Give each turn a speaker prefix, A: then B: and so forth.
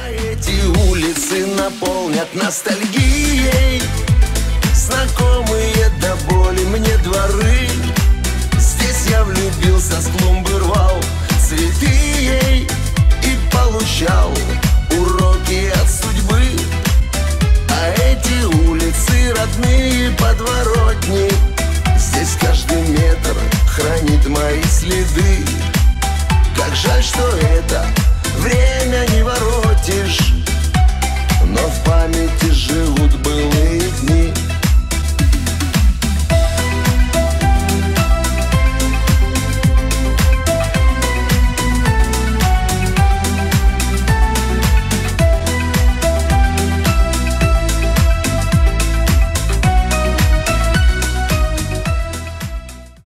A: эти улицы наполнят ностальгией. Знакомые до боли мне дворы. Здесь я влюбился, с клумбы рвал цветы ей.